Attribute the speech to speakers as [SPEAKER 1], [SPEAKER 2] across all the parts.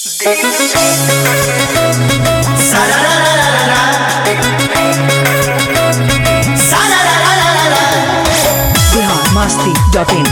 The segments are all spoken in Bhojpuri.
[SPEAKER 1] biharmasti.in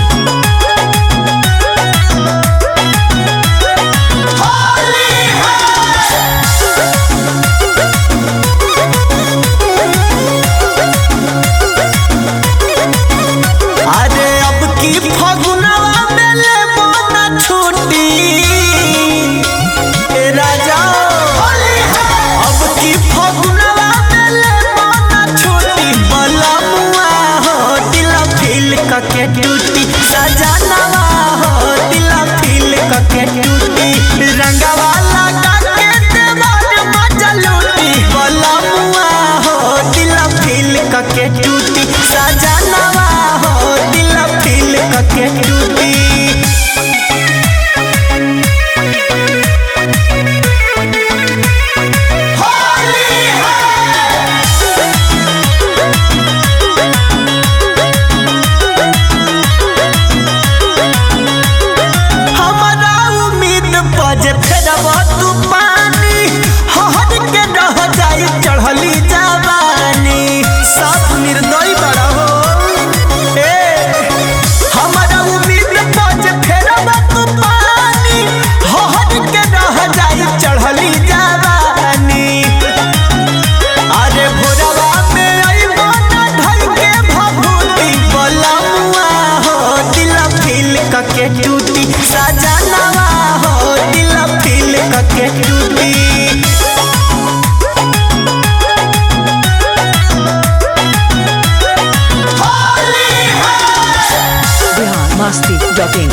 [SPEAKER 2] के टूटी सजनवा हो दिल फील के टूटी रंगवा लगा के देवर मजा लूटी बलमुआ हो दिल फील के टूटी सजनवा हो दिल फील के टूटी चढ़ली जवानी सब निर्दयी बड़ा हो हमारा उम्मीद पज फेरबा तू पानी हहर के रह जाई चढ़ली जवानी अरे भोरवा में अइबो ना ढल के भभूति बलमुआ हो दिल फील के टूटी सजनवा हो दिल फील के टूटी
[SPEAKER 1] biharmasti.in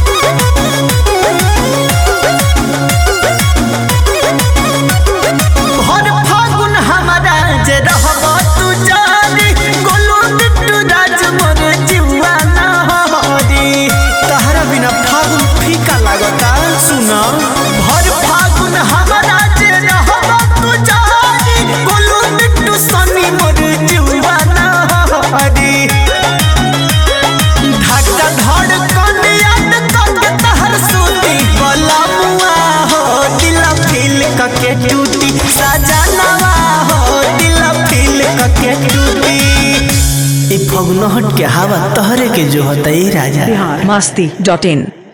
[SPEAKER 2] हर फागुन हमारा जे रहबो तू जानी गोलू बिट्टू राज मोर जीवा ना हरी तहरा बिना फागुन फीका लागता सुना हर फागुन हमारा जे रहबो तू जानी गोलू बिट्टू सनी मोर जीवा ना हरी धक्का धड़कन याद करके तहर सूती बलमुआ हो दिल फील के टूटी सजनवा हो दिल फील के टूटी ई फगुनहट के हवा तहरे के जो होता ई राजा
[SPEAKER 1] biharmasti.in